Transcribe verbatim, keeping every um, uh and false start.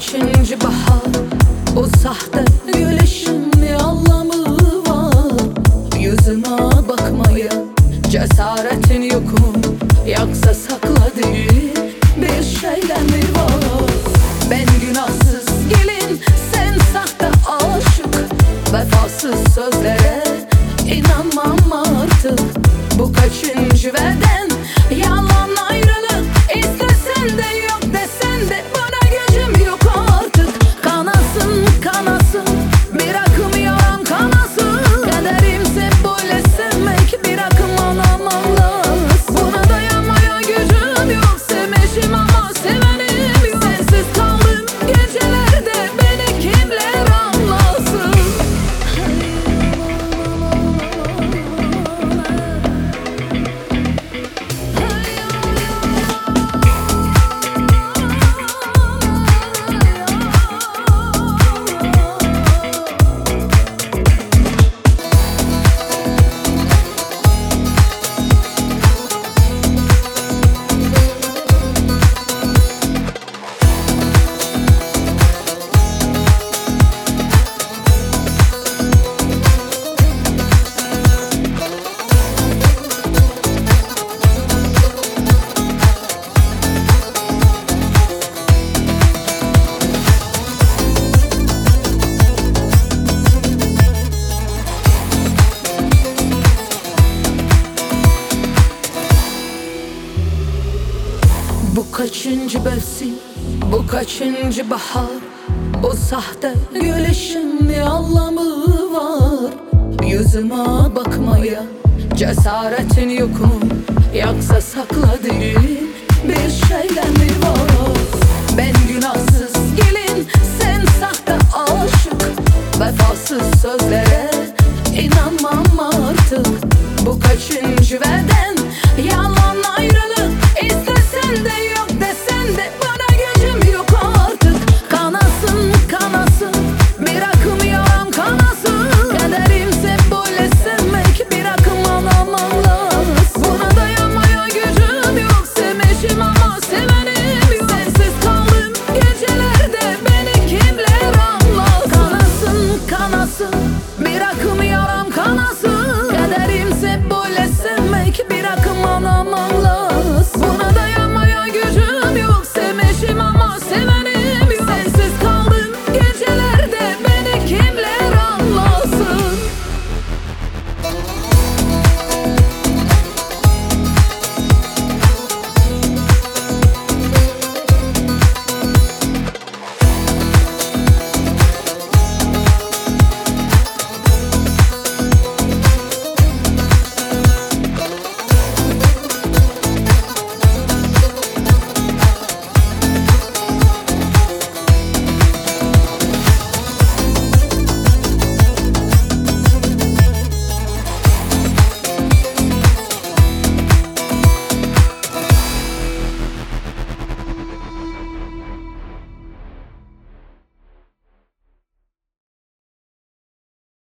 kaçıncı bahar? O sahte gülüşün ne anlamı var? Yüzüme bakmaya cesaretin yok mu? Yoksa sakladığın bir şeyler mi var? Ben günahsız gelin, sen sahte aşık. Vefasız sözlere inanmam artık. Bu kaçıncı beden? Yalan ayrılık. İstesen de yok desen de bana gücüm yok artık. Kanasın kanasın, bir akım yalan kanasın. Kaderimse böyle sevmek, bir akım olamaz. Buna dayanmaya gücüm yok. Sevmişim ama sevenim yok. Sensiz kaldım gecelerde, beni kimler anlasın? Bu kaçıncı mevsim, bu kaçıncı bahar? O sahte gülüşün ne anlamı var? Yüzüme bakmaya cesaretin yok mu? Yoksa sakladığın bir şeyler mi var? Ben günahsız gelin, sen sahte aşık. Vefasız sözlere inanmam artık. Bu kaçıncı ver